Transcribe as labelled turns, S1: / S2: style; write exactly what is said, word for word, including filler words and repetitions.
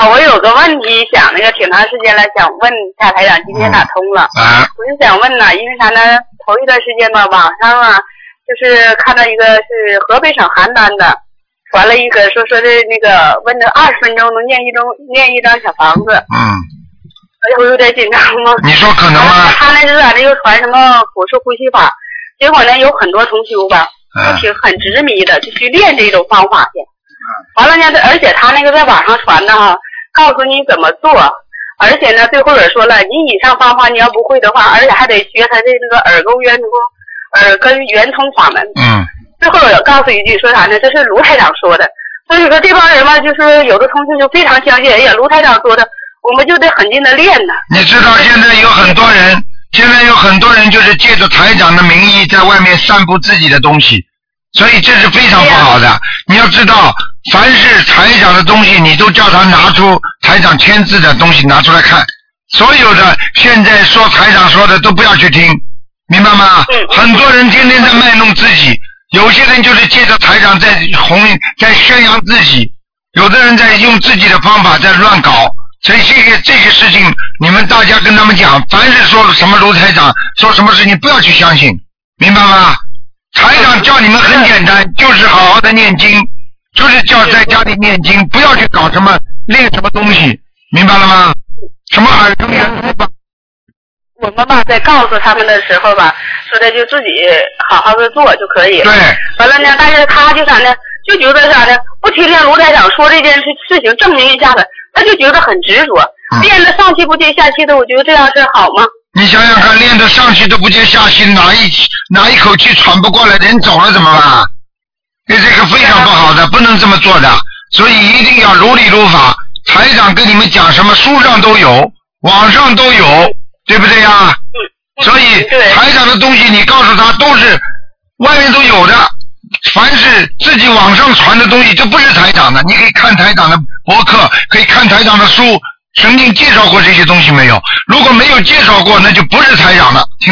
S1: 啊，我有个问题想那个挺长时间了，想问夏台长，今天打通了。
S2: 嗯、啊。
S1: 我就想问呢，因为啥呢？头一段时间吧，网上啊，就是看到一个是河北省邯郸的，传了一个说说的那个问的二十分钟能念一张念一张小房子。
S2: 嗯。
S1: 哎，我有点紧张吗？
S2: 你说可能吗？
S1: 他那是咋的？又传什么普氏呼吸法？结果呢，有很多同修吧，
S2: 嗯、
S1: 就挺很执迷的，就去练这种方法去。完了呢，而且他那个在网上传的哈，告诉你怎么做，而且呢，最后也说了，你以上方法你要不会的话，而且还得学他的那个耳根圆通、耳根圆通法门。
S2: 嗯。
S1: 最后也告诉一句，说啥呢？这是卢台长说的。所以说这帮人嘛，就是有的同学就非常相信，哎呀，卢台长说的，我们就得狠劲的练呢。
S2: 你知道现在有很多人，现在有很多人就是借着台长的名义在外面散布自己的东西。所以这是非常不好的。你要知道，凡是台长的东西，你都叫他拿出台长签字的东西拿出来看。所有的现在说台长说的都不要去听，明白吗？很多人天天在卖弄自己，有些人就是借着台长在红在宣扬自己，有的人在用自己的方法在乱搞。所以这些这些事情，你们大家跟他们讲，凡是说什么卢台长说什么事情，不要去相信，明白吗？台长叫你们很简单，就是好好的念经，就是叫在家里念经，不要去搞什么练什么东西，明白了吗？什么耳根圆通法？
S1: 我们吧，在告诉他们的时候吧，说的就自己好好的做就可以。
S2: 对。
S1: 完了呢，但是他就啥呢？就觉得啥呢？不听听卢台长说这件事事情证明一下子，他就觉得很执着，嗯、练得上气不接下气的。我觉得这样是好吗？
S2: 你想想看，练得上去都不接下气，哪一哪一口气喘不过来，人走了怎么办？这个非常不好的，不能这么做的。所以一定要如理如法。台长跟你们讲什么，书上都有，网上都有，对不对呀？嗯。所以台长的东西，你告诉他都是外面都有的。凡是自己网上传的东西，这不是台长的。你可以看台长的博客，可以看台长的书。曾经介绍过这些东西没有？如果没有介绍过，那就不是台长的。听